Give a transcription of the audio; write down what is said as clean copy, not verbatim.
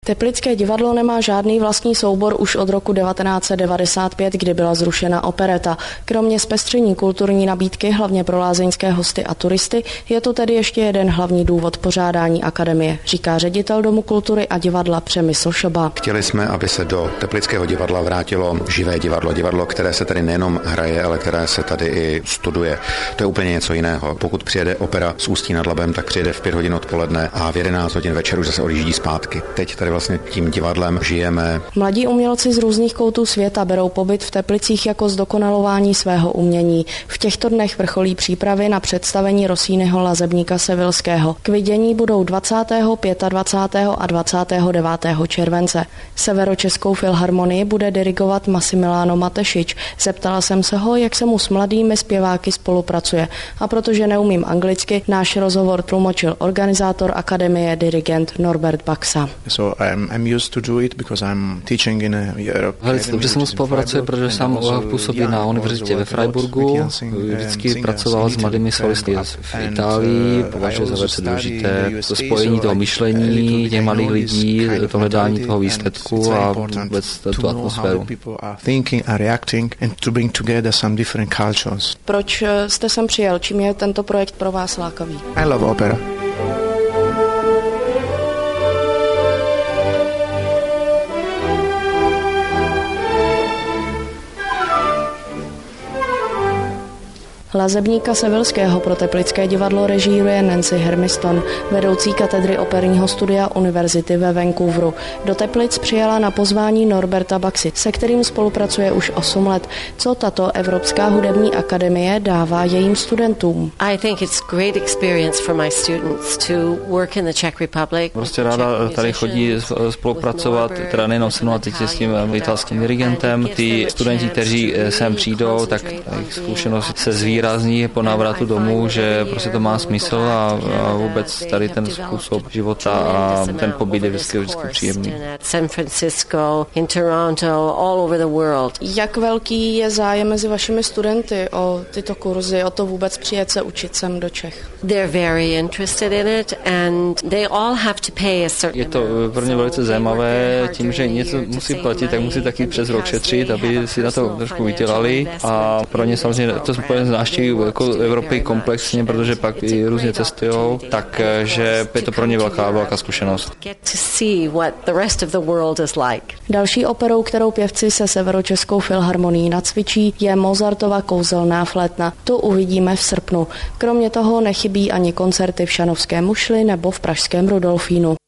Teplické divadlo nemá žádný vlastní soubor už od roku 1995, kdy byla zrušena opereta. Kromě zpestření kulturní nabídky, hlavně pro lázeňské hosty a turisty, je to tedy ještě jeden hlavní důvod pořádání akademie, říká ředitel Domu kultury a divadla Přemysl Šoba. Chtěli jsme, aby se do Teplického divadla vrátilo živé divadlo, které se tady nejenom hraje, ale které se tady i studuje. To je úplně něco jiného. Pokud přijede opera z Ústí nad Labem, tak přijede v 5 hodin odpoledne a v 11 hodin večer už zase odjíždí zpátky. Teď tady vlastně tím divadlem žijeme. Mladí umělci z různých koutů světa berou pobyt v Teplicích jako zdokonalování svého umění. V těchto dnech vrcholí přípravy na představení Rossiniho Lazebníka Sevilského. K vidění budou 20., 25. a 29. července. Severočeskou filharmonii bude dirigovat Massimiliano Matešič. Zeptala jsem se ho, jak se mu s mladými zpěváky spolupracuje. A protože neumím anglicky, náš rozhovor tlumočil organizátor akademie, dirigent Norbert Baxa. Velice dobře se mu spolupracuje, protože sám působí na univerzitě ve Freiburgu. Vždycky pracoval s mladými solisty v Itálii, považuje za velice důležité to spojení toho myšlení těch mladých lidí, to hledání toho výsledku a vůbec tu atmosféru. Proč jste sem přijel? Čím je tento projekt pro vás lákavý? I love opera. Lazebníka Sevilského pro Teplické divadlo režíruje Nancy Hermiston, vedoucí katedry operního studia univerzity ve Vancouveru. Do Teplic přijela na pozvání Norberta Baxy, se kterým spolupracuje už 8 let. Co tato Evropská hudební akademie dává jejím studentům? Prostě ráda tady chodí spolupracovat, teda nejenom se mnou, a teď s tím italským dirigentem. Ty studenti, kteří sem přijdou, tak jejich zkušenost se zvýrazní po návratu domů, že prostě to má smysl a vůbec tady ten způsob života a ten pobyt je vždycky příjemný. Jak velký je zájem mezi vašimi studenty o tyto kurzy, o to vůbec přijet se učit sem do Čech? Je to pro ně velice zajímavé, tím, že něco musí platit, tak musí taky přes rok šetřit, aby si na to trošku vydělali, a pro ně samozřejmě to návštěví jako Evropy komplexně, protože pak i různě cestujou, takže je to pro ně velká zkušenost. Další operou, kterou pěvci se Severočeskou filharmonií nacvičí, je Mozartova Kouzelná flétna. Tu uvidíme v srpnu. Kromě toho nechybí ani koncerty v Šanovské mušli nebo v pražském Rudolfínu.